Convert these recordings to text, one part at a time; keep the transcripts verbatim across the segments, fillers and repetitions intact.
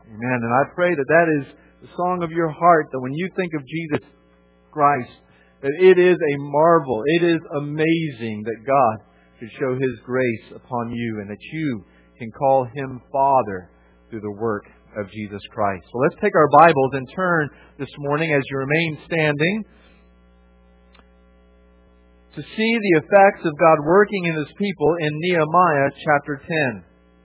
Amen. And I pray that that is the song of your heart, that when you think of Jesus Christ, that it is a marvel, it is amazing that God should show His grace upon you and that you can call Him Father through the work of Jesus Christ. So let's take our Bibles and turn this morning, as you remain standing, to see the effects of God working in His people in Nehemiah chapter ten.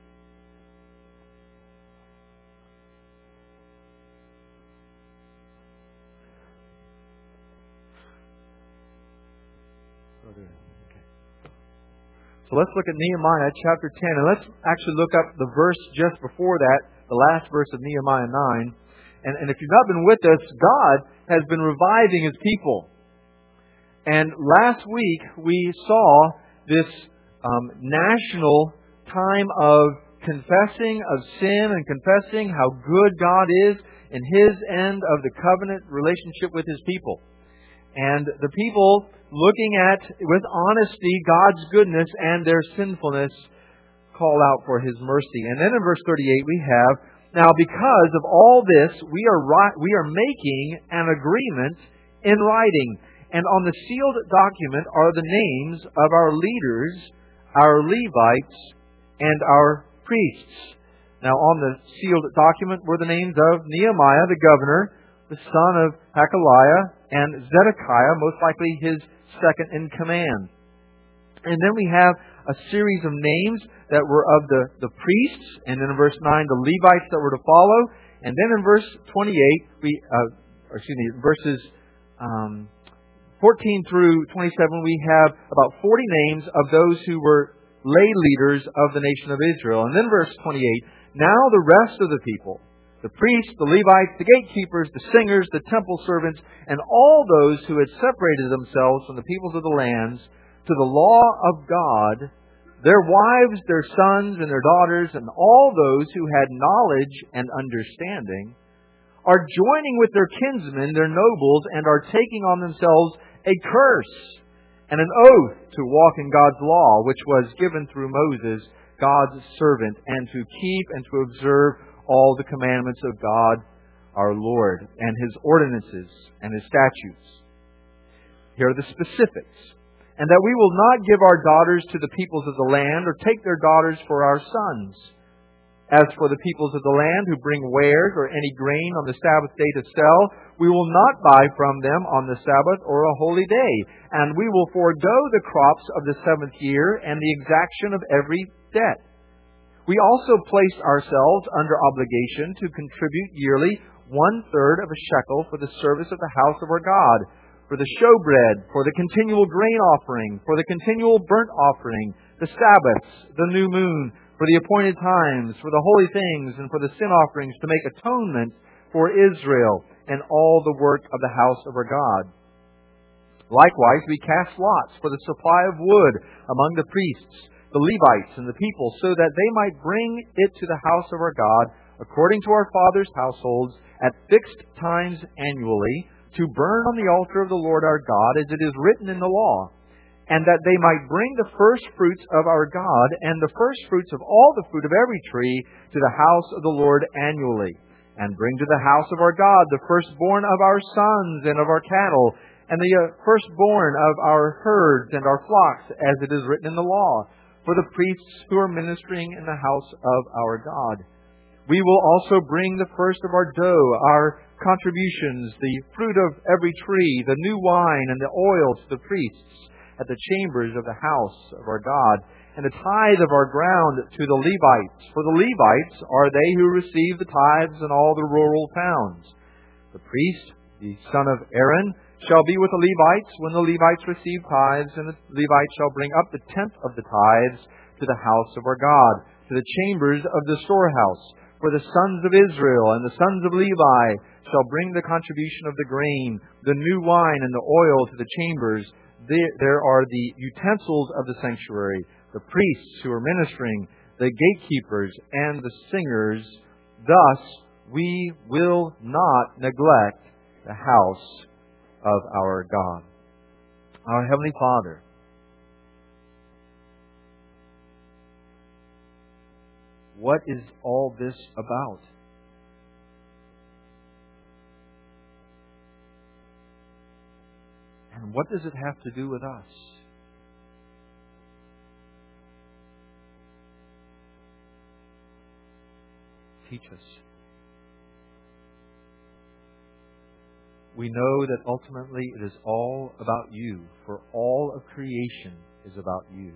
So let's look at Nehemiah chapter ten, and let's actually look up the verse just before that, the last verse of Nehemiah nine. And, and if you've not been with us, God has been reviving His people. And last week we saw this um, national time of confessing of sin and confessing how good God is in His end of the covenant relationship with His people. And the people looking at, with honesty, God's goodness and their sinfulness, call out for His mercy. And then in verse thirty-eight we have, now because of all this, we are ri- we are making an agreement in writing. And on the sealed document are the names of our leaders, our Levites, and our priests. Now on the sealed document were the names of Nehemiah, the governor, the son of Hakaliah, and Zedekiah, most likely his second in command. And then we have a series of names that were of the, the priests, and then in verse nine, the Levites that were to follow. And then in verse twenty-eight, we, uh, or excuse me, verses um, fourteen through twenty-seven, we have about forty names of those who were lay leaders of the nation of Israel. And then verse twenty-eight, now the rest of the people, the priests, the Levites, the gatekeepers, the singers, the temple servants, and all those who had separated themselves from the peoples of the lands to the law of God, their wives, their sons, and their daughters, and all those who had knowledge and understanding, are joining with their kinsmen, their nobles, and are taking on themselves a curse and an oath to walk in God's law, which was given through Moses, God's servant, and to keep and to observe all the commandments of God our Lord, and His ordinances and His statutes. Here are the specifics. And that we will not give our daughters to the peoples of the land, or take their daughters for our sons. As for the peoples of the land who bring wares or any grain on the Sabbath day to sell, we will not buy from them on the Sabbath or a holy day. And we will forego the crops of the seventh year and the exaction of every debt. We also place ourselves under obligation to contribute yearly one-third of a shekel for the service of the house of our God, for the showbread, for the continual grain offering, for the continual burnt offering, the Sabbaths, the new moon, for the appointed times, for the holy things, and for the sin offerings, to make atonement for Israel and all the work of the house of our God. Likewise, we cast lots for the supply of wood among the priests, the Levites, and the people, so that they might bring it to the house of our God, according to our fathers' households, at fixed times annually, to burn on the altar of the Lord our God, as it is written in the law, and that they might bring the first fruits of our God, and the first fruits of all the fruit of every tree, to the house of the Lord annually, and bring to the house of our God the firstborn of our sons and of our cattle, and the firstborn of our herds and our flocks, as it is written in the law, for the priests who are ministering in the house of our God. We will also bring the first of our dough, our contributions, the fruit of every tree, the new wine and the oil to the priests at the chambers of the house of our God, and the tithe of our ground to the Levites. For the Levites are they who receive the tithes in all the rural towns. The priest, the son of Aaron, shall be with the Levites when the Levites receive tithes, and the Levites shall bring up the tenth of the tithes to the house of our God, to the chambers of the storehouse. For the sons of Israel and the sons of Levi shall bring the contribution of the grain, the new wine, and the oil to the chambers. There, there are the utensils of the sanctuary, the priests who are ministering, the gatekeepers, and the singers. Thus we will not neglect the house of our God. Our Heavenly Father, what is all this about? And what does it have to do with us? Teach us. We know that ultimately it is all about you, for all of creation is about you.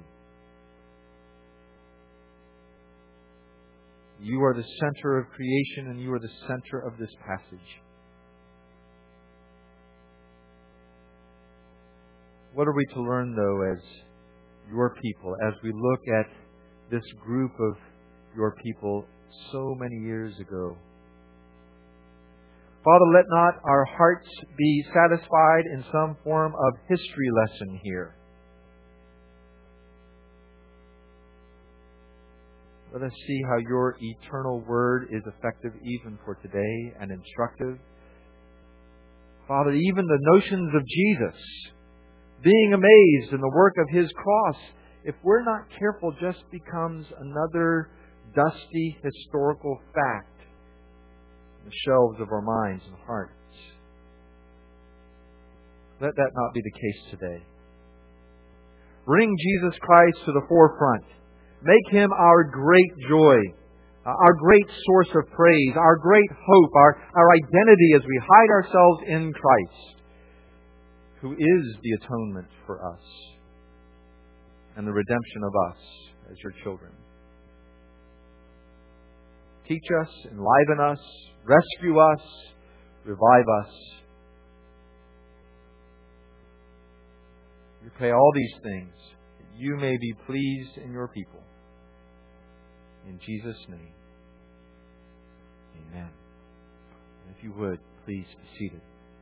You are the center of creation, and you are the center of this passage. What are we to learn, though, as your people, as we look at this group of your people so many years ago? Father, let not our hearts be satisfied in some form of history lesson here. Let us see how your eternal word is effective even for today and instructive. Father, even the notions of Jesus, being amazed in the work of His cross, if we're not careful, just becomes another dusty historical fact in the shelves of our minds and hearts. Let that not be the case today. Bring Jesus Christ to the forefront. Make Him our great joy, our great source of praise, our great hope, our, our identity as we hide ourselves in Christ, who is the atonement for us and the redemption of us as your children. Teach us, enliven us, rescue us, revive us. We pray all these things that you may be pleased in your people. In Jesus' name, amen. And if you would, please be seated.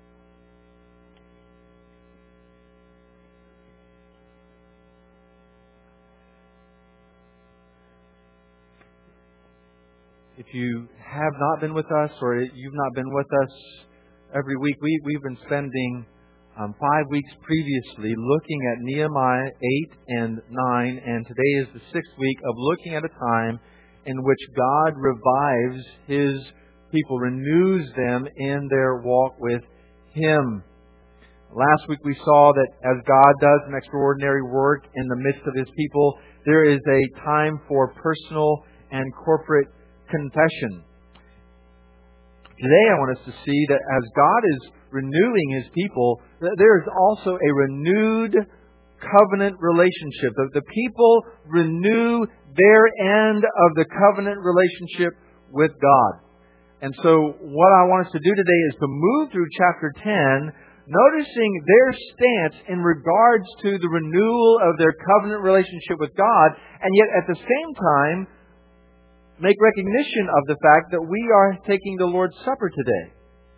If you have not been with us, or you've not been with us every week, we, we've been spending um, five weeks previously looking at Nehemiah eight and nine, and today is the sixth week of looking at a time in which God revives His people, renews them in their walk with Him. Last week we saw that as God does an extraordinary work in the midst of His people, there is a time for personal and corporate confession. Today I want us to see that as God is renewing His people, there is also a renewed covenant relationship. The, the people renew their end of the covenant relationship with God. And so what I want us to do today is to move through chapter ten, noticing their stance in regards to the renewal of their covenant relationship with God, and yet at the same time make recognition of the fact that we are taking the Lord's Supper today.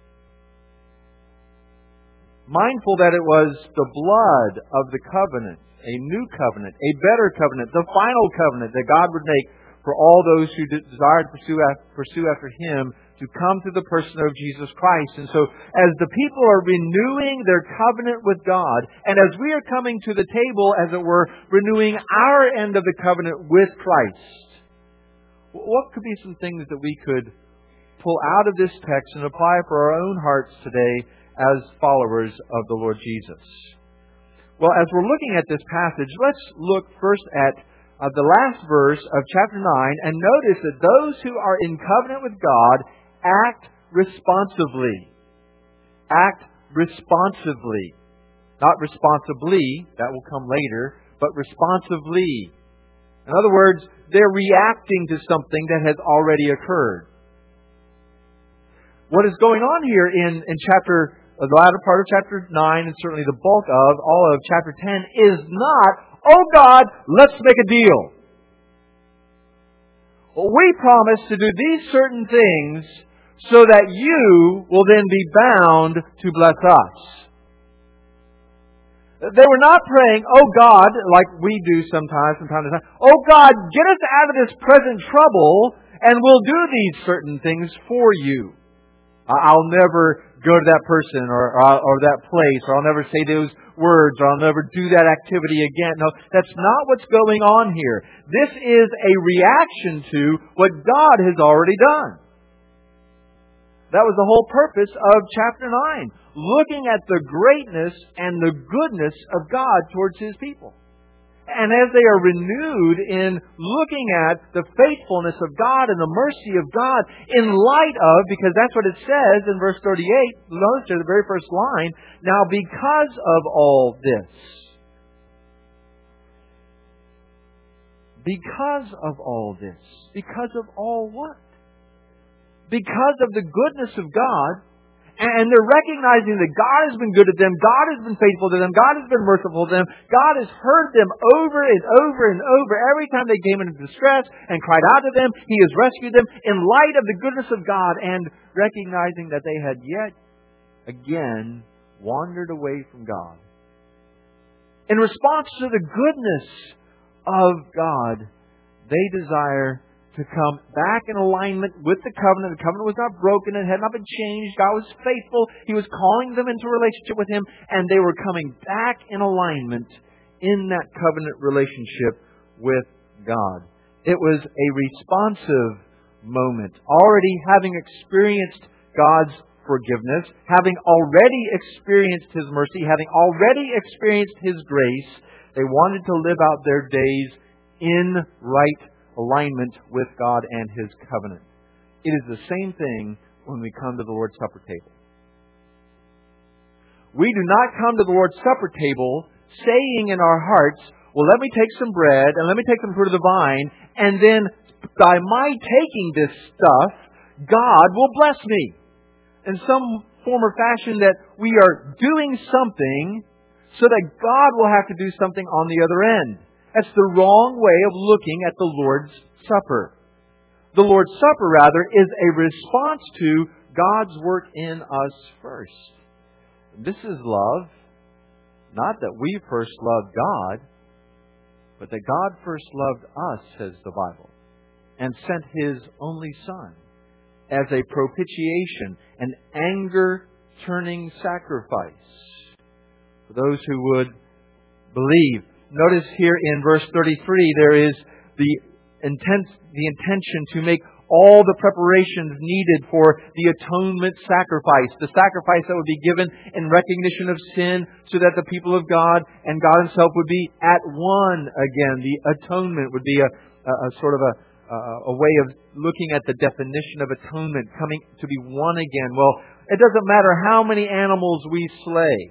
Mindful that it was the blood of the covenant, a new covenant, a better covenant, the final covenant that God would make for all those who desire to pursue after, pursue after Him to come to the person of Jesus Christ. And so as the people are renewing their covenant with God, and as we are coming to the table, as it were, renewing our end of the covenant with Christ, what could be some things that we could pull out of this text and apply for our own hearts today as followers of the Lord Jesus? Well, as we're looking at this passage, let's look first at uh, the last verse of chapter nine and notice that those who are in covenant with God act responsively. Act responsively. Not responsibly, that will come later, but responsively. In other words, they're reacting to something that has already occurred. What is going on here in, in chapter, the latter part of chapter nine, and certainly the bulk of all of chapter ten, is not, oh God, let's make a deal. Well, we promise to do these certain things so that you will then be bound to bless us. They were not praying, oh God, like we do sometimes from time to time, oh God, get us out of this present trouble and we'll do these certain things for you. I'll never go to that person or, or, or that place, or I'll never say those words, or I'll never do that activity again. No, that's not what's going on here. This is a reaction to what God has already done. That was the whole purpose of chapter nine. Looking at the greatness and the goodness of God towards His people. And as they are renewed in looking at the faithfulness of God and the mercy of God in light of, because that's what it says in verse thirty-eight, notice there, the very first line, now because of all this. Because of all this. Because of all what? Because of the goodness of God. And they're recognizing that God has been good to them. God has been faithful to them. God has been merciful to them. God has heard them over and over and over. Every time they came into distress and cried out to them, He has rescued them in light of the goodness of God, and recognizing that they had yet again wandered away from God. In response to the goodness of God, they desire to come back in alignment with the covenant. The covenant was not broken. It had not been changed. God was faithful. He was calling them into a relationship with Him, and they were coming back in alignment in that covenant relationship with God. It was a responsive moment. Already having experienced God's forgiveness, having already experienced His mercy, having already experienced His grace, they wanted to live out their days in right alignment with God and His covenant. It is the same thing when we come to the Lord's Supper table. We do not come to the Lord's Supper table saying in our hearts, well, let me take some bread and let me take some fruit of the vine, and then by my taking this stuff, God will bless me. In some form or fashion that we are doing something so that God will have to do something on the other end. That's the wrong way of looking at the Lord's Supper. The Lord's Supper, rather, is a response to God's work in us first. This is love. Not that we first loved God, but that God first loved us, says the Bible, and sent His only Son as a propitiation, an anger-turning sacrifice for those who would believe. Notice here in verse thirty-three, there is the intent, the intention to make all the preparations needed for the atonement sacrifice, the sacrifice that would be given in recognition of sin, so that the people of God and God Himself would be at one again. The atonement would be a, a, a sort of a, a, a way of looking at the definition of atonement, coming to be one again. Well, it doesn't matter how many animals we slay.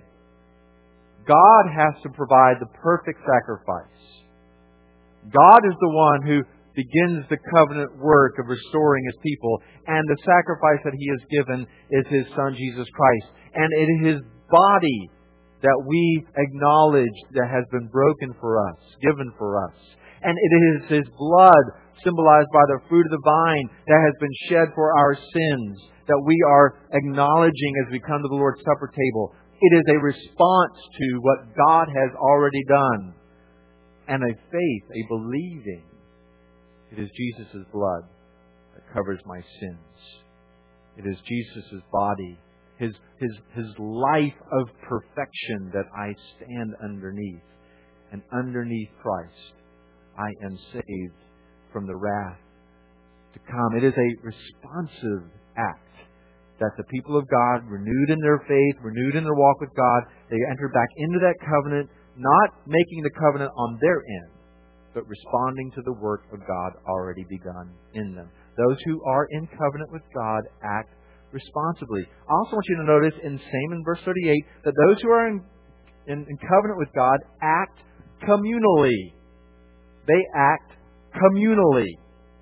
God has to provide the perfect sacrifice. God is the one who begins the covenant work of restoring His people, and the sacrifice that He has given is His Son, Jesus Christ. And it is His body that we acknowledge that has been broken for us, given for us. And it is His blood, symbolized by the fruit of the vine, that has been shed for our sins, that we are acknowledging as we come to the Lord's Supper table. It is a response to what God has already done. And a faith, a believing. It is Jesus' blood that covers my sins. It is Jesus' body, His, His, His life of perfection that I stand underneath. And underneath Christ, I am saved from the wrath to come. It is a responsive act that the people of God, renewed in their faith, renewed in their walk with God, they enter back into that covenant, not making the covenant on their end, but responding to the work of God already begun in them. Those who are in covenant with God act responsibly. I also want you to notice in same in verse thirty-eight that those who are in, in, in covenant with God act communally. They act communally.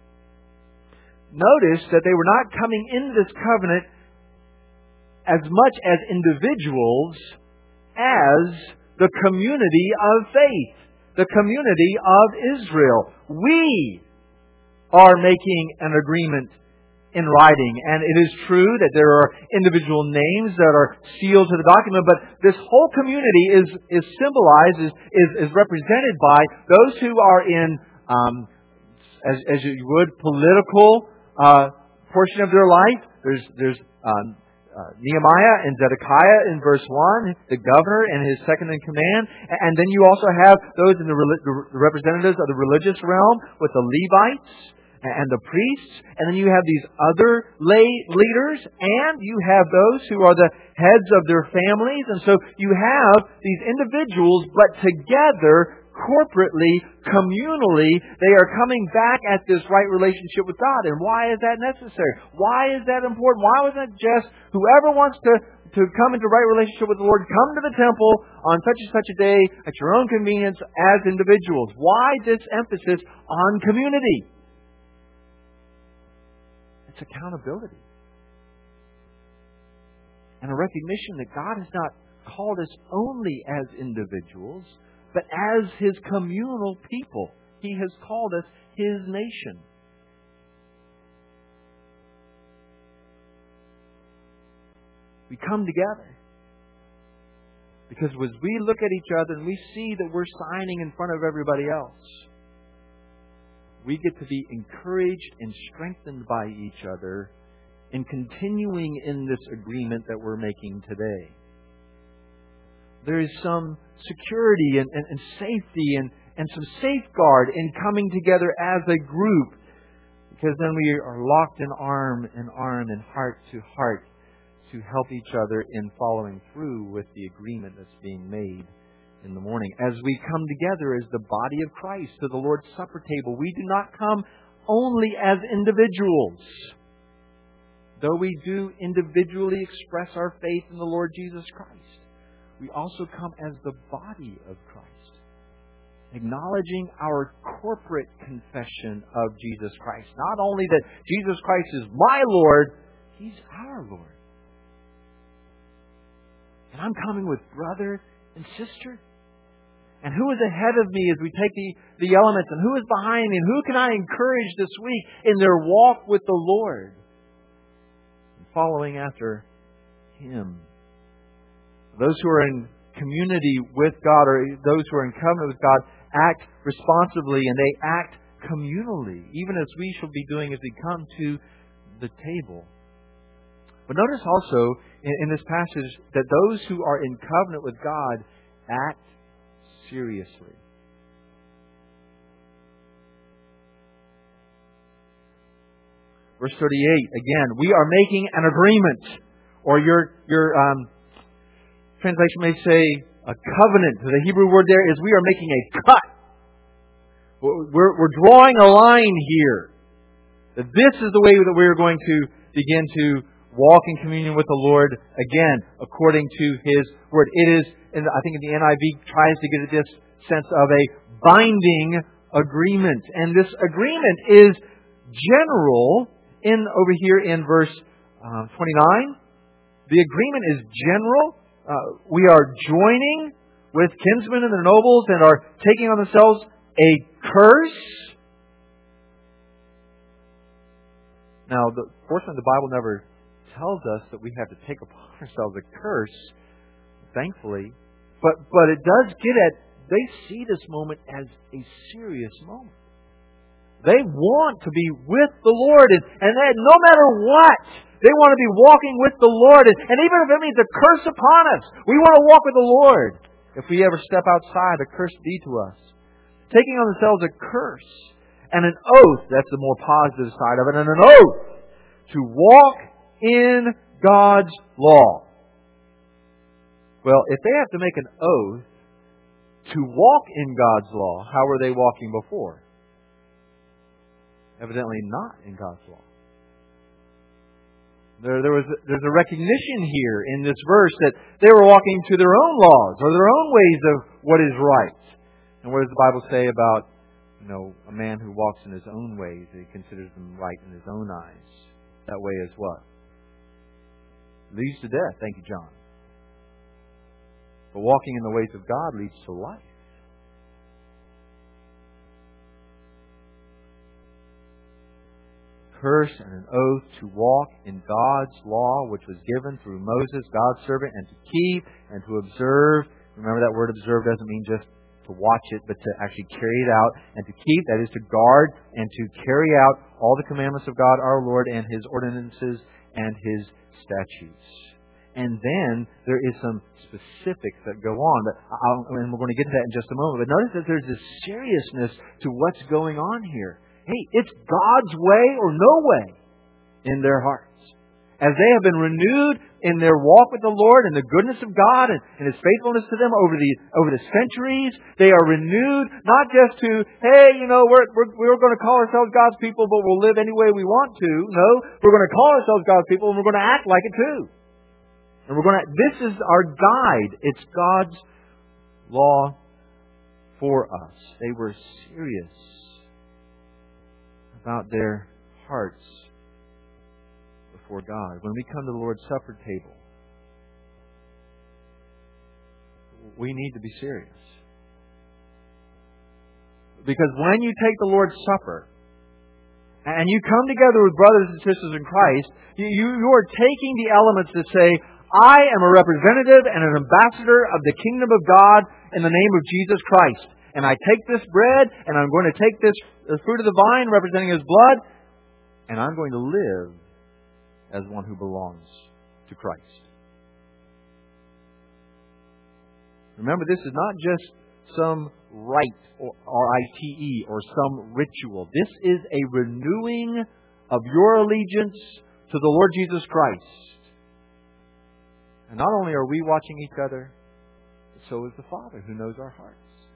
Notice that they were not coming into this covenant as much as individuals as the community of faith, the community of Israel. We are making an agreement in writing. And it is true that there are individual names that are sealed to the document, but this whole community is, is symbolized, is, is, is represented by those who are in, um, as, as you would, political uh, portion of their life. There's, there's um, Uh, Nehemiah and Zedekiah in verse one, the governor and his second in command. And then you also have those in the, the representatives of the religious realm with the Levites and the priests, and then you have these other lay leaders, and you have those who are the heads of their families. And so you have these individuals, but together, corporately, communally, they are coming back at this right relationship with God. And why is that necessary? Why is that important? Why wasn't it just whoever wants to, to come into right relationship with the Lord, come to the temple on such and such a day at your own convenience as individuals? Why this emphasis on community? It's accountability. And a recognition that God has not called us only as individuals, but as His communal people. He has called us His nation. We come together because as we look at each other and we see that we're signing in front of everybody else, we get to be encouraged and strengthened by each other in continuing in this agreement that we're making today. There is some security and, and, and safety and, and some safeguard in coming together as a group, because then we are locked in arm in arm and heart to heart to help each other in following through with the agreement that's being made in the morning. As we come together as the body of Christ to the Lord's Supper table, we do not come only as individuals. Though we do individually express our faith in the Lord Jesus Christ, we also come as the body of Christ, acknowledging our corporate confession of Jesus Christ. Not only that Jesus Christ is my Lord, He's our Lord. And I'm coming with brother and sister. And who is ahead of me as we take the, the elements? And who is behind me? And who can I encourage this week in their walk with the Lord? And following after Him. Those who are in community with God, or those who are in covenant with God, act responsibly and they act communally, even as we shall be doing as we come to the table. But notice also in, in this passage that those who are in covenant with God act seriously. Verse thirty-eight, again, we are making an agreement. Or your your um, translation may say a covenant. The Hebrew word there is we are making a cut. We're, we're drawing a line here. That this is the way that we're going to begin to walk in communion with the Lord, again, according to His Word. It is, and I think in the N I V tries to get at this sense of a binding agreement. And this agreement is general in over here in verse uh, twenty-nine. The agreement is general. Uh, we are joining with kinsmen and their nobles and are taking on themselves a curse. Now, the, fortunately, the Bible never tells us that we have to take upon ourselves a curse, thankfully. But but it does get at, they see this moment as a serious moment. They want to be with the Lord, and, and that no matter what, they want to be walking with the Lord. And, and even if it means a curse upon us, we want to walk with the Lord. If we ever step outside, a curse be to us. Taking on themselves a curse and an oath, that's the more positive side of it, and an oath to walk in God's law. Well, if they have to make an oath to walk in God's law, how were they walking before? Evidently not in God's law. There, there was there's a recognition here in this verse that they were walking to their own laws or their own ways of what is right. And what does the Bible say about, you know, a man who walks in his own ways, he considers them right in his own eyes? That way is what? Leads to death. Thank you, John. But walking in the ways of God leads to life. Curse and an oath to walk in God's law, which was given through Moses, God's servant, and to keep and to observe. Remember, that word observe doesn't mean just to watch it, but to actually carry it out. And to keep, that is to guard and to carry out all the commandments of God our Lord and His ordinances and His statutes. And then there is some specifics that go on, but I'll, and we're going to get to that in just a moment. But notice that there's this seriousness to what's going on here. hey, it's God's way or no way in their hearts. As they have been renewed in their walk with the Lord and the goodness of God and, and His faithfulness to them over the over the centuries, they are renewed not just to, hey, you know, we're we're, we're going to call ourselves God's people, but we'll live any way we want to. No, we're going to call ourselves God's people, and we're going to act like it too. And we're going to. This is our guide. It's God's law for us. They were serious about their hearts before God. When we come to the Lord's Supper table, we need to be serious. Because when you take the Lord's Supper and you come together with brothers and sisters in Christ, you, you are taking the elements that say, I am a representative and an ambassador of the kingdom of God in the name of Jesus Christ. And I take this bread and I'm going to take this the fruit of the vine representing His blood, and I'm going to live as one who belongs to Christ. Remember, this is not just some rite, or R I T E, or some ritual. This is a renewing of your allegiance to the Lord Jesus Christ. And not only are we watching each other, but so is the Father who knows our hearts.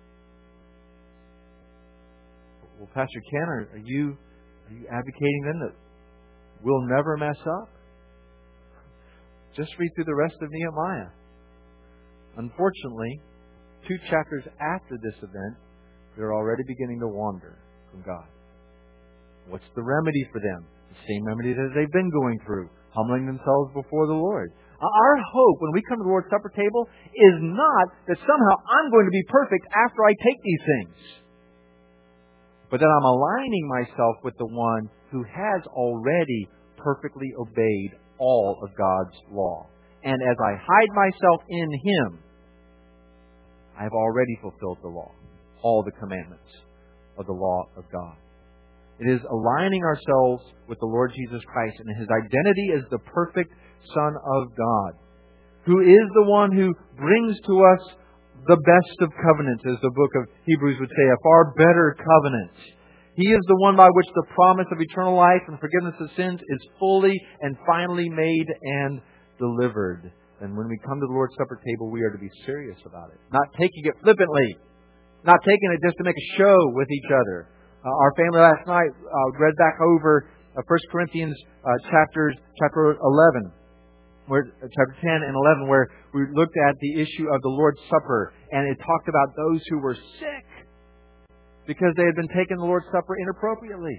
Well, Pastor Ken, are, are you are you advocating then that we'll never mess up? Just read through the rest of Nehemiah. Unfortunately, two chapters after this event, they're already beginning to wander from God. What's the remedy for them? The same remedy that they've been going through, humbling themselves before the Lord. Our hope when we come to the Lord's Supper table is not that somehow I'm going to be perfect after I take these things, but that I'm aligning myself with the one who has already perfectly obeyed all of God's law. And as I hide myself in Him, I have already fulfilled the law, all the commandments of the law of God. It is aligning ourselves with the Lord Jesus Christ and His identity as the perfect Son of God, who is the one who brings to us the best of covenants, as the book of Hebrews would say, a far better covenant. He is the one by which the promise of eternal life and forgiveness of sins is fully and finally made and delivered. And when we come to the Lord's Supper table, we are to be serious about it. Not taking it flippantly. Not taking it just to make a show with each other. Uh, our family last night uh, read back over uh, First Corinthians uh, chapters, chapter eleven. Where, chapter ten and eleven, where we looked at the issue of the Lord's Supper, and it talked about those who were sick because they had been taking the Lord's Supper inappropriately.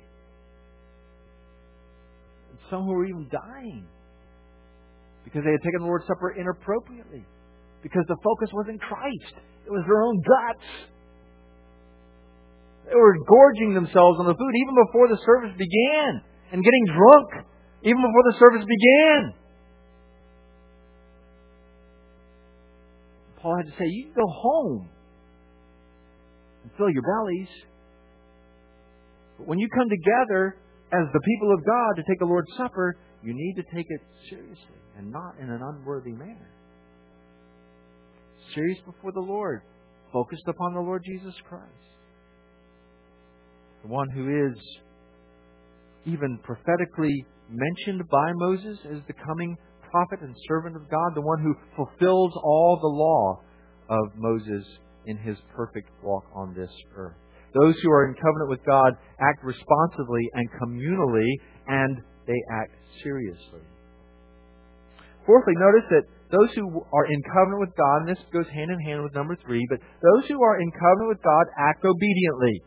And some who were even dying because they had taken the Lord's Supper inappropriately, because the focus wasn't Christ. It was their own guts. They were gorging themselves on the food even before the service began, and getting drunk even before the service began. Paul had to say, you can go home and fill your bellies. But when you come together as the people of God to take the Lord's Supper, you need to take it seriously and not in an unworthy manner. Serious before the Lord, focused upon the Lord Jesus Christ. The one who is even prophetically mentioned by Moses as the coming prophet and servant of God, the one who fulfills all the law of Moses in his perfect walk on this earth. Those who are in covenant with God act responsibly and communally, and they act seriously. Fourthly, notice that those who are in covenant with God, and this goes hand in hand with number three, but those who are in covenant with God act obediently.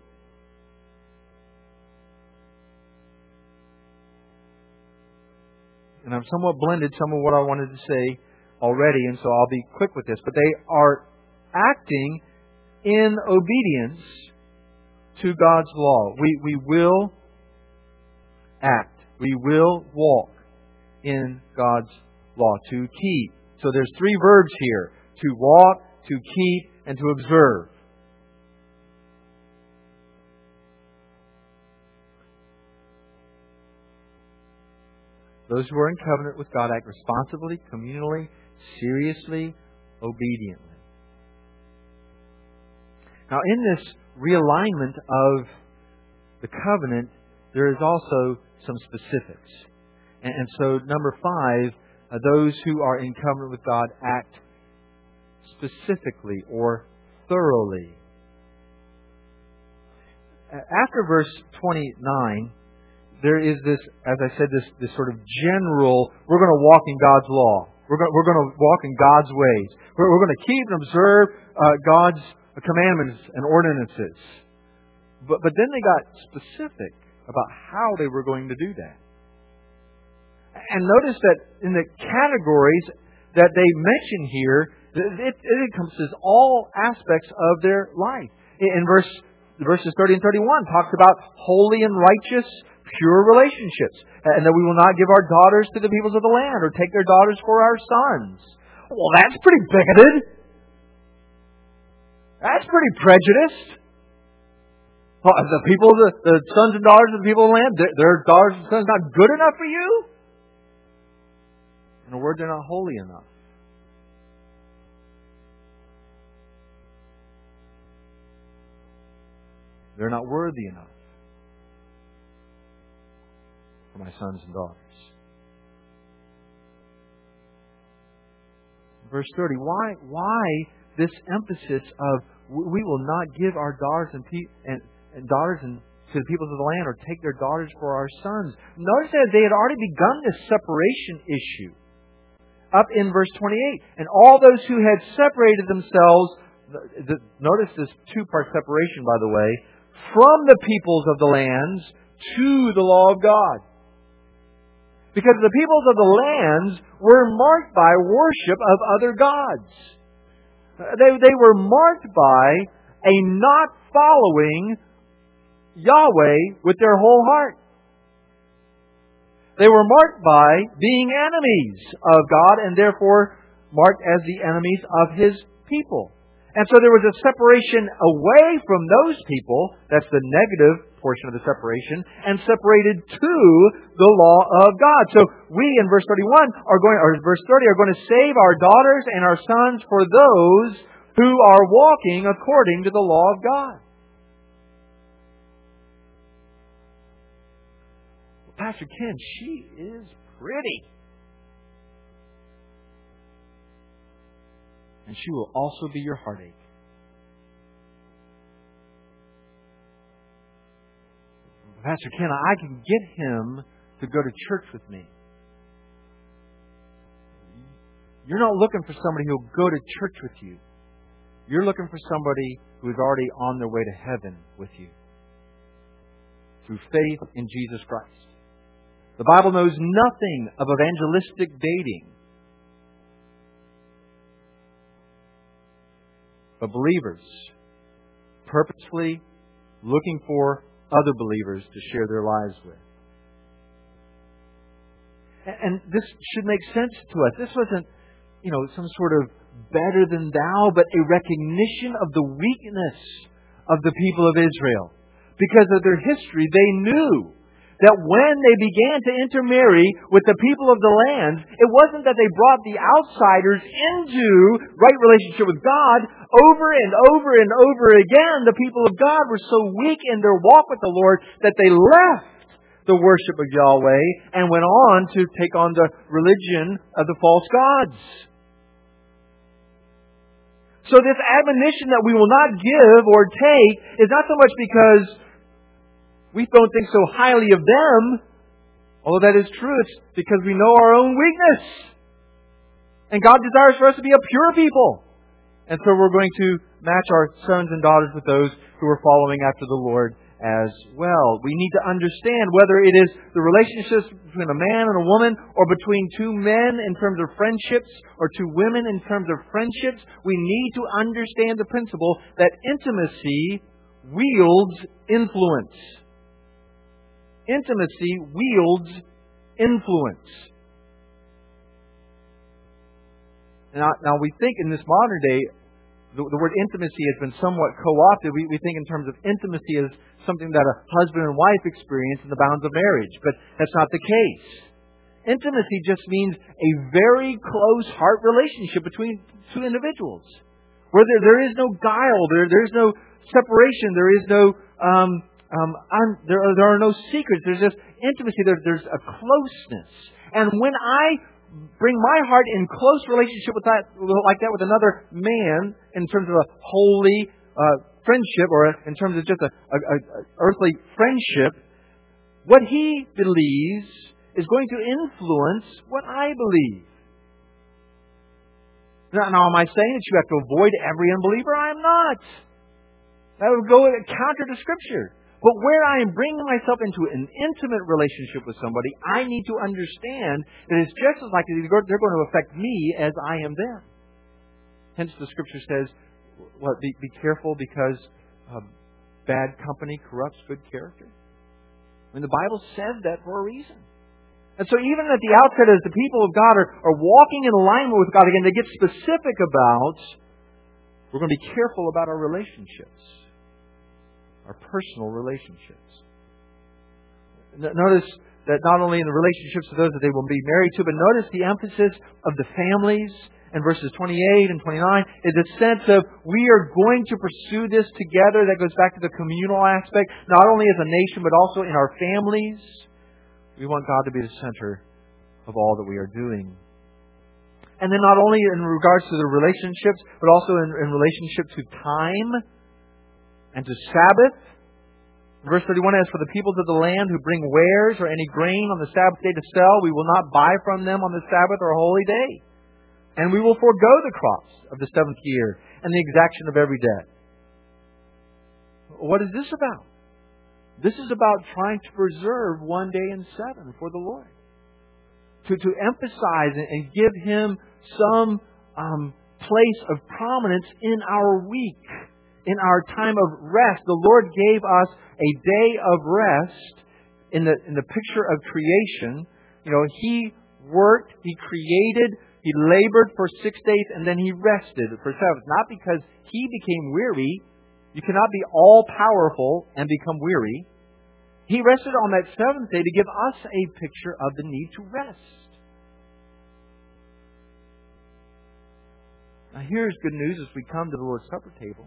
And I've somewhat blended some of what I wanted to say already, and so I'll be quick with this. But they are acting in obedience to God's law. We, we will act. We will walk in God's law. To keep. So there's three verbs here. To walk, to keep, and to observe. Those who are in covenant with God act responsibly, communally, seriously, obediently. Now, in this realignment of the covenant, there is also some specifics. And, and so, number five, uh, those who are in covenant with God act specifically or thoroughly. After verse twenty-nine, there is this, as I said, this, this sort of general, we're going to walk in God's law. We're going, we're going to walk in God's ways. We're, we're going to keep and observe uh, God's commandments and ordinances. But, but then they got specific about how they were going to do that. And notice that in the categories that they mention here, it, it encompasses all aspects of their life. In verse verses thirty and thirty-one talks about holy and righteous, pure relationships, and that we will not give our daughters to the peoples of the land or take their daughters for our sons. Well, that's pretty bigoted. That's pretty prejudiced. Well, the people, the, the sons and daughters of the people of the land, their, their daughters and sons not good enough for you? In a word, they're not holy enough. They're not worthy enough for my sons and daughters. Verse thirty, why, why this emphasis of we will not give our daughters and, pe- and, and daughters and to the peoples of the land or take their daughters for our sons? Notice that they had already begun this separation issue up in verse twenty-eight. And all those who had separated themselves, the, notice this two-part separation, by the way, from the peoples of the lands to the law of God. Because the peoples of the lands were marked by worship of other gods. They, they were marked by a not following Yahweh with their whole heart. They were marked by being enemies of God and therefore marked as the enemies of His people. And so there was a separation away from those people, that's the negative portion of the separation, and separated to the law of God. So we in verse thirty-one are going, or verse thirty, are going to save our daughters and our sons for those who are walking according to the law of God. Well, Pastor Ken, she is pretty. And she will also be your heartache. Pastor Ken, I can get him to go to church with me. You're not looking for somebody who will go to church with you. You're looking for somebody who is already on their way to heaven with you through faith in Jesus Christ. The Bible knows nothing of evangelistic dating. But believers purposefully looking for other believers to share their lives with. And this should make sense to us. This wasn't, you know, some sort of better than thou, but a recognition of the weakness of the people of Israel. Because of their history, they knew that when they began to intermarry with the people of the land, it wasn't that they brought the outsiders into right relationship with God. Over and over and over again, the people of God were so weak in their walk with the Lord that they left the worship of Yahweh and went on to take on the religion of the false gods. So this admonition that we will not give or take is not so much because we don't think so highly of them, although that is true. It's because we know our own weakness. And God desires for us to be a pure people. And so we're going to match our sons and daughters with those who are following after the Lord as well. We need to understand whether it is the relationships between a man and a woman, or between two men in terms of friendships, or two women in terms of friendships. We need to understand the principle that intimacy wields influence. Intimacy wields influence. Now, now we think in this modern day, the, the word intimacy has been somewhat co-opted. We, we think in terms of intimacy as something that a husband and wife experience in the bounds of marriage. But that's not the case. Intimacy just means a very close heart relationship between two individuals. Where there, there is no guile, there, there is no separation, there is no um, um, I'm, there, are, there are no secrets. There's just intimacy. There, there's a closeness. And when I bring my heart in close relationship with that, like that with another man, in terms of a holy uh, friendship, or in terms of just a, a, a earthly friendship, what he believes is going to influence what I believe. Now, now, am I saying that you have to avoid every unbeliever? I am not. That would go counter to Scripture. But where I am bringing myself into an intimate relationship with somebody, I need to understand that it's just as likely they're going to affect me as I am them. Hence the Scripture says, "What? Be, be careful because uh, bad company corrupts good character." I mean, the Bible says that for a reason. And so even at the outset, as the people of God are, are walking in alignment with God, again, they get specific about, we're going to be careful about our relationships. Our personal relationships. Notice that not only in the relationships of those that they will be married to, but notice the emphasis of the families in verses twenty-eight and twenty-nine is a sense of we are going to pursue this together. That goes back to the communal aspect, not only as a nation, but also in our families. We want God to be the center of all that we are doing. And then not only in regards to the relationships, but also in, in relationship to time and to Sabbath. Verse thirty-one, as for the peoples of the land who bring wares or any grain on the Sabbath day to sell, we will not buy from them on the Sabbath or holy day. And we will forego the crops of the seventh year and the exaction of every debt. What is this about? This is about trying to preserve one day in seven for the Lord. To, to emphasize and give Him some um, place of prominence in our week. In our time of rest. The Lord gave us a day of rest in the in the picture of creation. You know, He worked, He created, He labored for six days, and then He rested for seven. Not because He became weary. You cannot be all-powerful and become weary. He rested on that seventh day to give us a picture of the need to rest. Now here's good news as we come to the Lord's Supper table.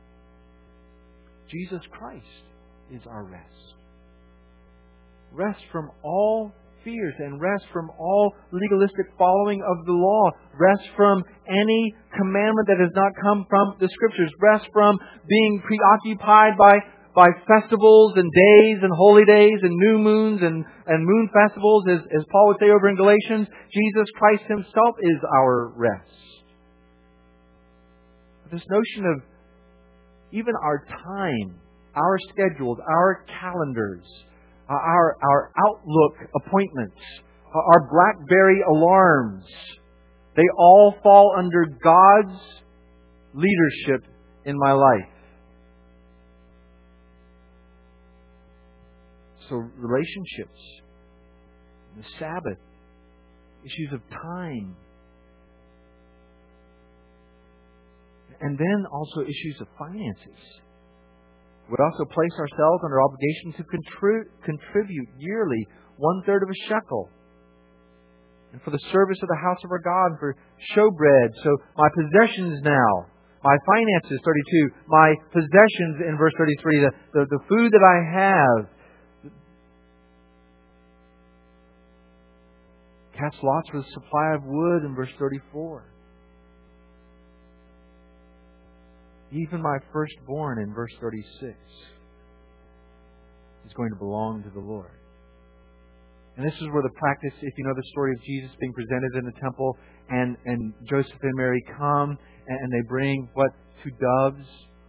Jesus Christ is our rest. Rest from all fears and rest from all legalistic following of the law. Rest from any commandment that has not come from the Scriptures. Rest from being preoccupied by, by festivals and days and holy days and new moons and, and moon festivals. As, as Paul would say over in Galatians, Jesus Christ Himself is our rest. This notion of even our time, our schedules, our calendars, our, our Outlook appointments, our BlackBerry alarms, they all fall under God's leadership in my life. So relationships, the Sabbath, issues of time, and then also issues of finances. We also place ourselves under obligation to contri- contribute yearly one-third of a shekel. And for the service of the house of our God, and for showbread. So my possessions now, my finances, thirty-two, my possessions in verse thirty-three, the, the, the food that I have. Cast lots for the supply of wood in verse thirty-four. Even my firstborn in verse thirty-six is going to belong to the Lord. And this is where the practice, if you know the story of Jesus being presented in the temple, and, and Joseph and Mary come, and, and they bring, what, two doves?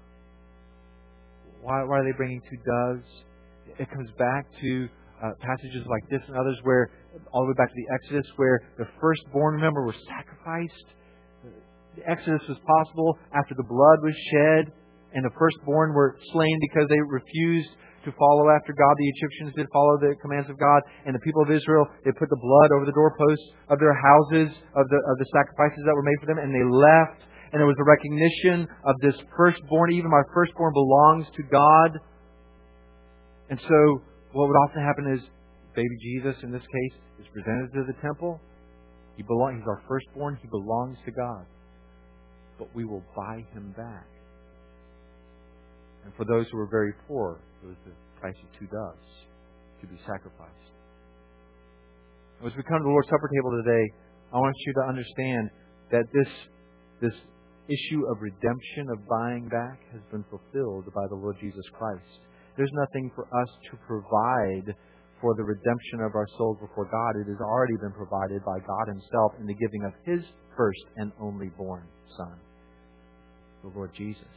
Why, why are they bringing two doves? It comes back to uh, passages like this and others where, all the way back to the Exodus, where the firstborn, remember, were sacrificed. The Exodus was possible after the blood was shed and the firstborn were slain because they refused to follow after God. The Egyptians did follow the commands of God, and the people of Israel, they put the blood over the doorposts of their houses, of the of the sacrifices that were made for them, and they left. And there was a recognition of this firstborn. Even my firstborn belongs to God. And so what would often happen is baby Jesus, in this case, is presented to the temple. He belong, he's our firstborn. He belongs to God. But we will buy him back. And for those who are very poor, there was the priced with two doves to be sacrificed. As we come to the Lord's Supper table today, I want you to understand that this, this issue of redemption, of buying back, has been fulfilled by the Lord Jesus Christ. There's nothing for us to provide for the redemption of our souls before God. It has already been provided by God Himself in the giving of His first and only born Son, the Lord Jesus.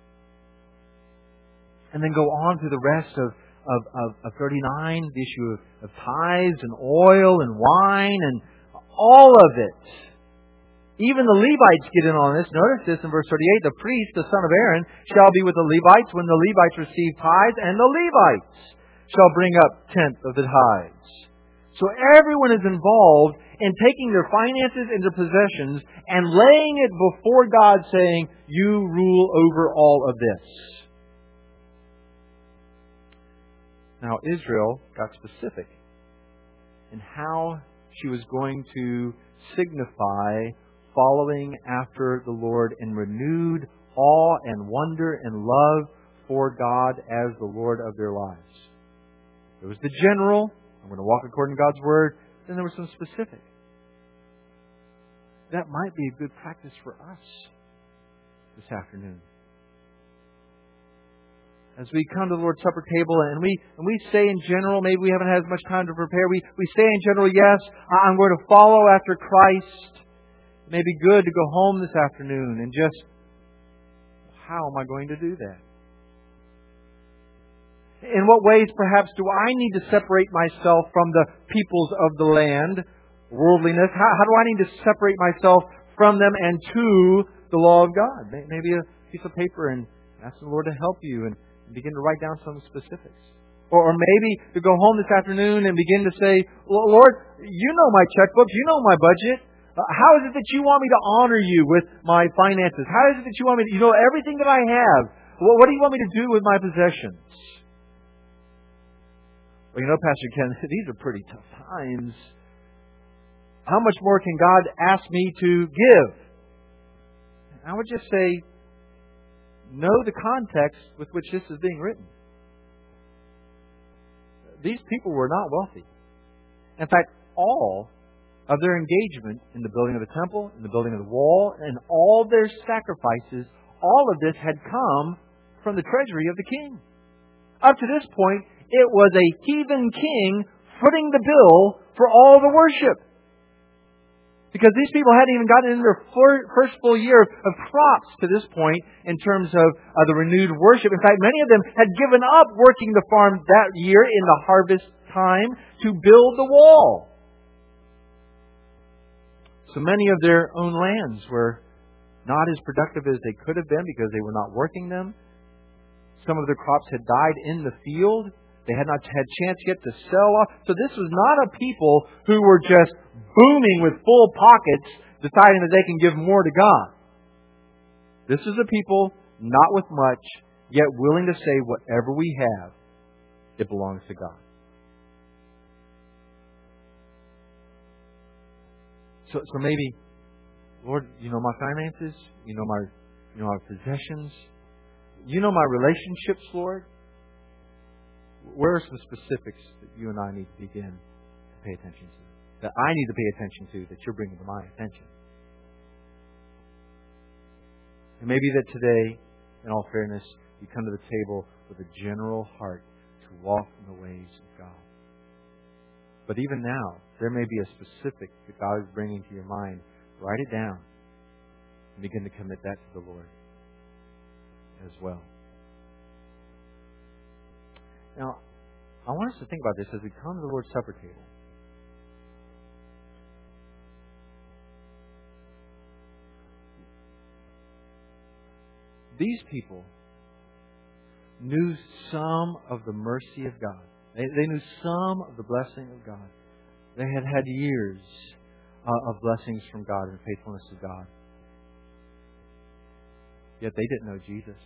And then go on through the rest of, of, of, of thirty-nine, the issue of, of tithes and oil and wine and all of it. Even the Levites get in on this. Notice this in verse thirty-eight. The priest, the son of Aaron, shall be with the Levites when the Levites receive tithes, and the Levites shall bring up tenth of the tithes. So everyone is involved in taking their finances and their possessions and laying it before God, saying, "You rule over all of this." Now Israel got specific in how she was going to signify following after the Lord in renewed awe and wonder and love for God as the Lord of their lives. There was the general, I'm going to walk according to God's Word. Then there was some specific. That might be a good practice for us this afternoon. As we come to the Lord's Supper table and we and we say in general, maybe we haven't had as much time to prepare, we, we say in general, yes, I'm going to follow after Christ. It may be good to go home this afternoon and just, how am I going to do that? In what ways, perhaps, do I need to separate myself from the peoples of the land, worldliness? How, how do I need to separate myself from them and to the law of God? Maybe a piece of paper and ask the Lord to help you and begin to write down some specifics. Or, or maybe to go home this afternoon and begin to say, Lord, you know my checkbook, you know my budget. Uh, how is it that you want me to honor you with my finances? How is it that you want me to, you know everything that I have. What, what do you want me to do with my possessions? Well, you know, Pastor Ken, these are pretty tough times. How much more can God ask me to give? I would just say, know the context with which this is being written. These people were not wealthy. In fact, all of their engagement in the building of the temple, in the building of the wall, and all their sacrifices, all of this had come from the treasury of the king. Up to this point, it was a heathen king footing the bill for all the worship. Because these people hadn't even gotten in their first full year of crops to this point in terms of uh, the renewed worship. In fact, many of them had given up working the farm that year in the harvest time to build the wall. So many of their own lands were not as productive as they could have been because they were not working them. Some of their crops had died in the field. They had not had chance yet to sell off. So this was not a people who were just booming with full pockets, deciding that they can give more to God. This is a people not with much, yet willing to say whatever we have, it belongs to God. So, so maybe, Lord, you know my finances, you know my, you know my possessions, you know my relationships, Lord. Where are some specifics that you and I need to begin to pay attention to? That I need to pay attention to, that you're bringing to my attention? And maybe that today, in all fairness, you come to the table with a general heart to walk in the ways of God. But even now, there may be a specific that God is bringing to your mind. Write it down and begin to commit that to the Lord as well. Now, I want us to think about this as we come to the Lord's Supper table. These people knew some of the mercy of God. They, they knew some of the blessing of God. They had had years uh, of blessings from God and faithfulness of God. Yet they didn't know Jesus.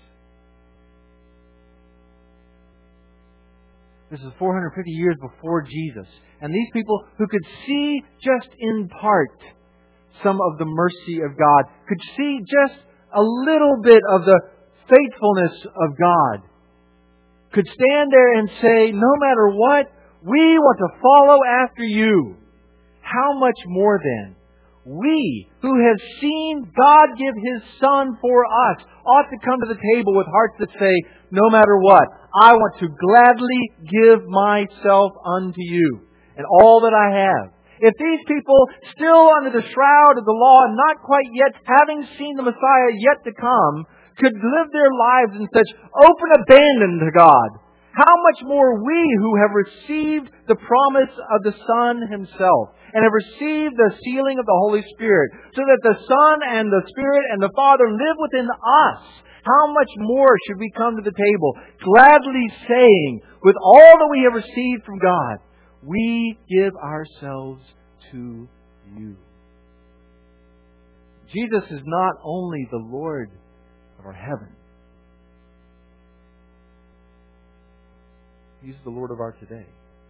This is four hundred fifty years before Jesus. And these people who could see just in part some of the mercy of God, could see just a little bit of the faithfulness of God, could stand there and say, no matter what, we want to follow after you. How much more then, we who have seen God give His Son for us ought to come to the table with hearts that say, no matter what, I want to gladly give myself unto you and all that I have. If these people, still under the shroud of the law and not quite yet having seen the Messiah yet to come, could live their lives in such open abandon to God, how much more we who have received the promise of the Son Himself and have received the sealing of the Holy Spirit, so that the Son and the Spirit and the Father live within us, how much more should we come to the table, gladly saying, with all that we have received from God, we give ourselves to you. Jesus is not only the Lord of our heaven, He's the Lord of our today.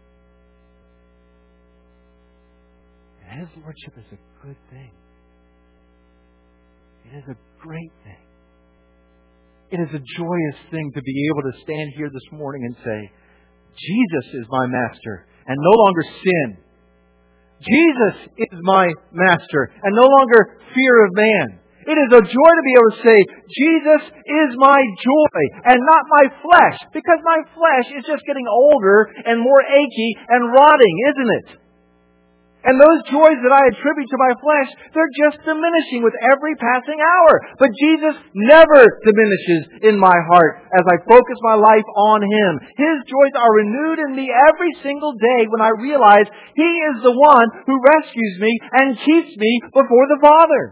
And His Lordship is a good thing. It is a great thing. It is a joyous thing to be able to stand here this morning and say, Jesus is my Master and no longer sin. Jesus is my Master and no longer fear of man. It is a joy to be able to say, Jesus is my joy and not my flesh. Because my flesh is just getting older and more achy and rotting, isn't it? And those joys that I attribute to my flesh, they're just diminishing with every passing hour. But Jesus never diminishes in my heart as I focus my life on Him. His joys are renewed in me every single day when I realize He is the one who rescues me and keeps me before the Father.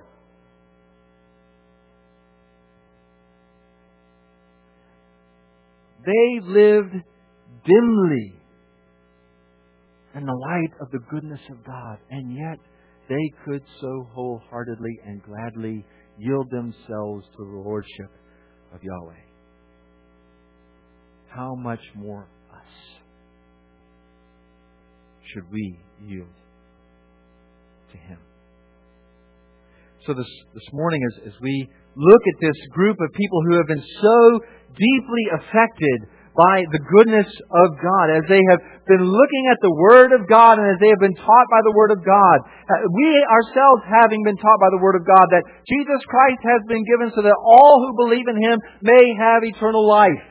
They lived dimly in the light of the goodness of God, and yet they could so wholeheartedly and gladly yield themselves to the Lordship of Yahweh. How much more us should we yield to Him? So this, this morning as, as we look at this group of people who have been so deeply affected by the goodness of God, as they have been looking at the Word of God and as they have been taught by the Word of God, we ourselves having been taught by the Word of God that Jesus Christ has been given so that all who believe in Him may have eternal life.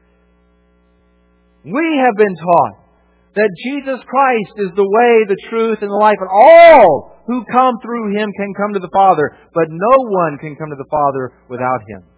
We have been taught that Jesus Christ is the way, the truth, and the life, and all who come through Him can come to the Father, but no one can come to the Father without Him.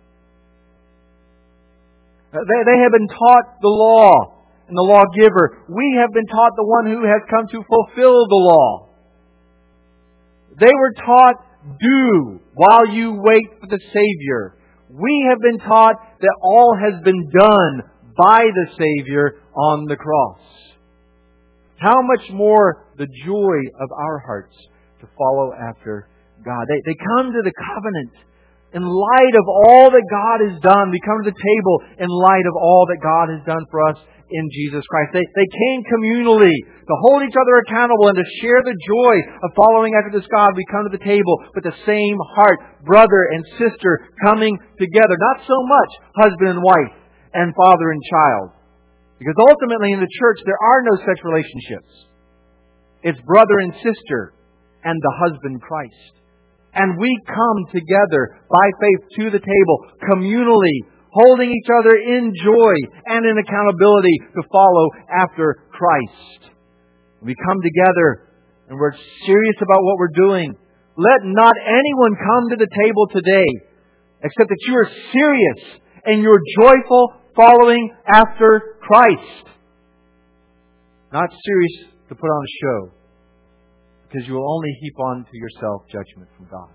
They, they have been taught the law and the lawgiver. We have been taught the one who has come to fulfill the law. They were taught, do while you wait for the Savior. We have been taught that all has been done by the Savior on the cross. How much more the joy of our hearts to follow after God. They, they come to the covenant in light of all that God has done. We come to the table in light of all that God has done for us in Jesus Christ. They, they came communally to hold each other accountable and to share the joy of following after this God. We come to the table with the same heart, brother and sister coming together. Not so much husband and wife and father and child. Because ultimately in the church there are no such relationships. It's brother and sister and the husband Christ. And we come together by faith to the table, communally, holding each other in joy and in accountability to follow after Christ. We come together and we're serious about what we're doing. Let not anyone come to the table today except that you are serious and you're joyful following after Christ. Not serious to put on a show, because you will only heap on to yourself judgment from God.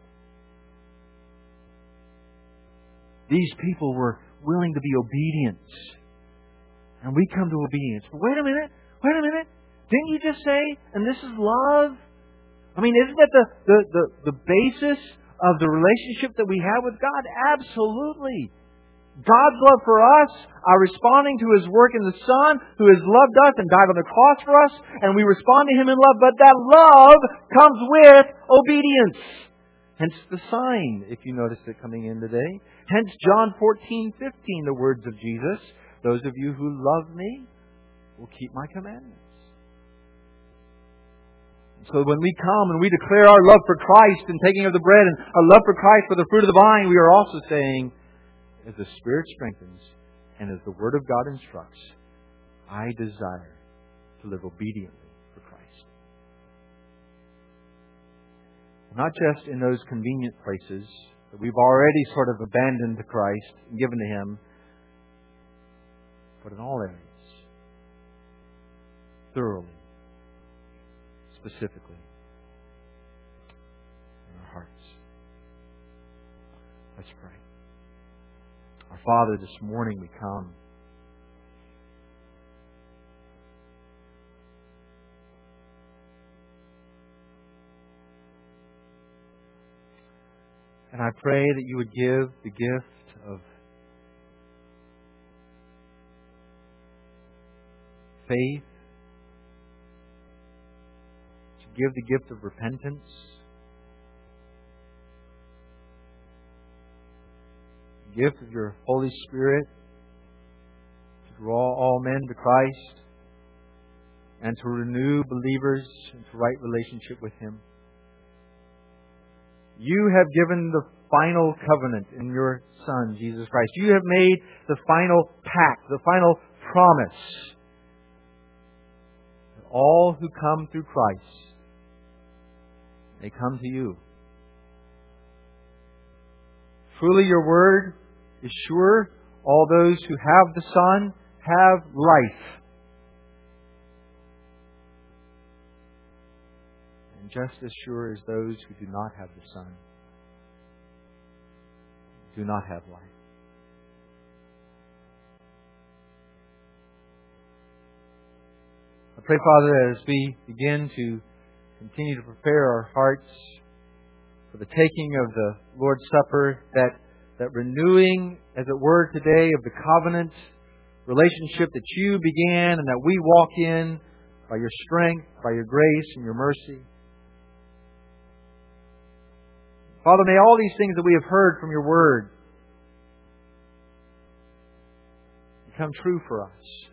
These people were willing to be obedient. And we come to obedience. But wait a minute, wait a minute. Didn't you just say, and this is love? I mean, isn't that the, the, the, the basis of the relationship that we have with God? Absolutely. God's love for us, our responding to His work in the Son, who has loved us and died on the cross for us, and we respond to Him in love. But that love comes with obedience. Hence the sign, if you notice it coming in today. Hence John fourteen fifteen, the words of Jesus. those of you who love me will keep my commandments. So when we come and we declare our love for Christ and taking of the bread and our love for Christ for the fruit of the vine, we are also saying, as the Spirit strengthens and as the Word of God instructs, I desire to live obediently for Christ. Not just in those convenient places that we've already sort of abandoned to Christ and given to Him, but in all areas, thoroughly, specifically, in our hearts. Let's pray. Our Father, this morning we come. And I pray that you would give the gift of faith, to give the gift of repentance, the gift of your Holy Spirit to draw all men to Christ and to renew believers into right relationship with Him. You have given the final covenant in your Son, Jesus Christ. You have made the final pact, the final promise. That all who come through Christ, they come to you. Truly your word is sure. All those who have the Son have life. Just as sure as those who do not have the Son do not have life. I pray, Father, as we begin to continue to prepare our hearts for the taking of the Lord's Supper, that, that renewing, as it were, today of the covenant relationship that you began and that we walk in by your strength, by your grace and your mercy. Father, may all these things that we have heard from your word become true for us.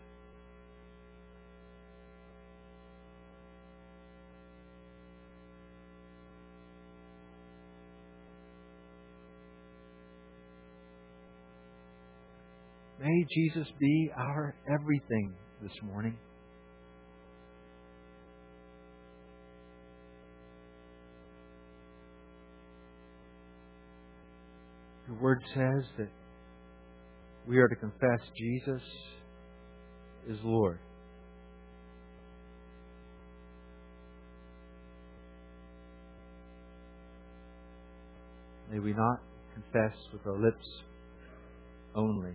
May Jesus be our everything this morning. Your word says that we are to confess Jesus is Lord. May we not confess with our lips only,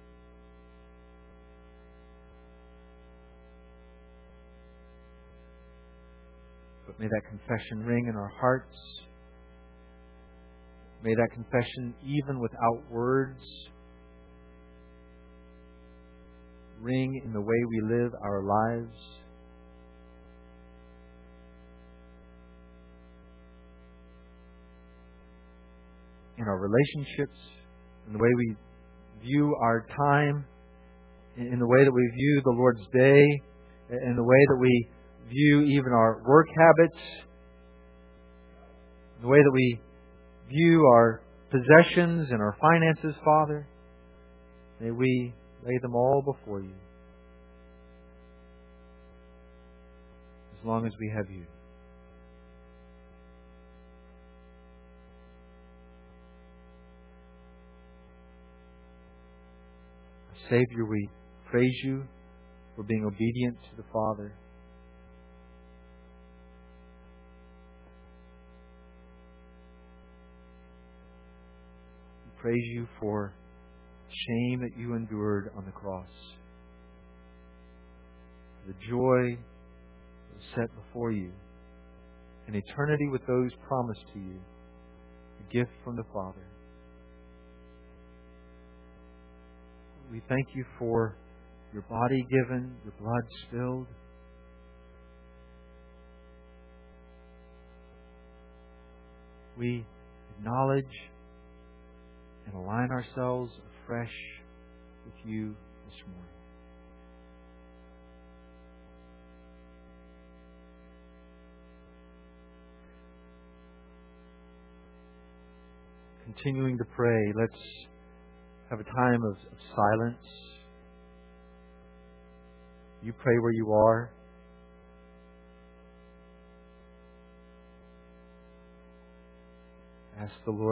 but may that confession ring in our hearts. May that confession, even without words, ring in the way we live our lives. In our relationships, in the way we view our time, in the way that we view the Lord's day, in the way that we view even our work habits, in the way that we view our possessions and our finances, Father. May we lay them all before you, as long as we have you. Savior, we praise you for being obedient to the Father. We praise you for shame that you endured on the cross. The joy that was set before you. An eternity with those promised to you. A gift from the Father. We thank you for your body given, your blood spilled. We acknowledge and align ourselves afresh with you this this morning. Continuing to pray, let's have a time of, of silence. You pray where you are. Ask the Lord